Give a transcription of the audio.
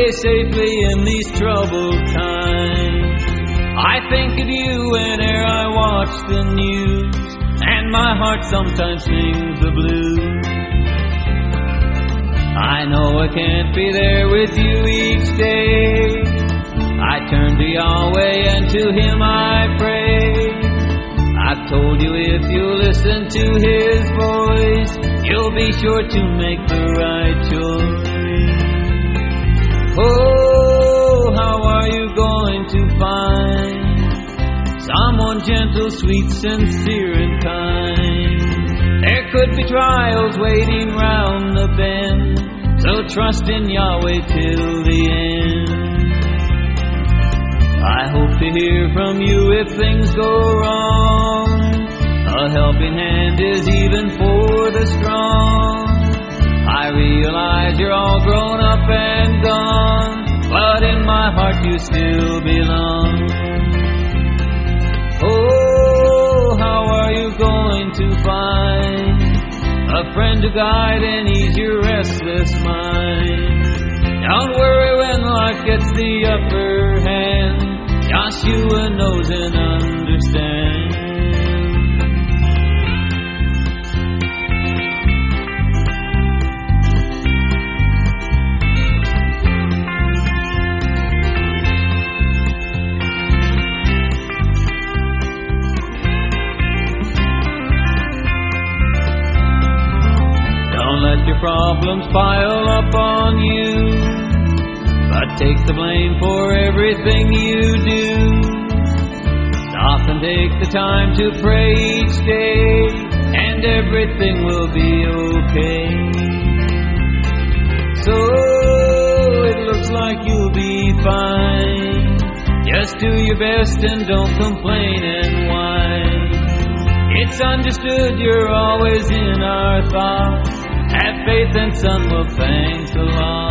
stay safely in these troubled times. I think of you whene'er I watch the news, and my heart sometimes sings the blues. I know I can't be there with you each day. I turn to Yahweh and to Him I pray. I've told you if you listen to His voice, you'll be sure to make the right choice. Oh, how are you going to find someone gentle, sweet, sincere, and kind? There could be trials waiting round the bend, so trust in Yahweh till the end. I hope to hear from you if things go wrong. A helping hand is even for the strong. I realize you're all grown up and gone, but in my heart you still belong. Oh, how are you going to find a friend to guide and ease your restless mind? Don't worry when life gets the upper hand. Joshua knows and understands. Don't let your problems pile up on you, but take the blame for everything you do. Stop and take the time to pray each day, and everything will be okay. So it looks like you'll be fine. Just do your best and don't complain and whine. It's understood you're always in our thoughts. Have faith and son will thank the Lord.